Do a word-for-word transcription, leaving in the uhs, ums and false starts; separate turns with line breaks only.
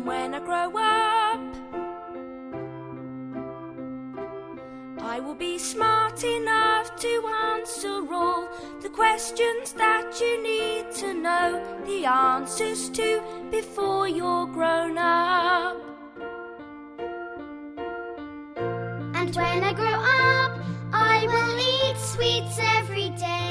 And when I grow up, I will be smart enough to answer all the questions that you need to know the answers to before you're grown up.
And when I grow up, I will eat sweets every day.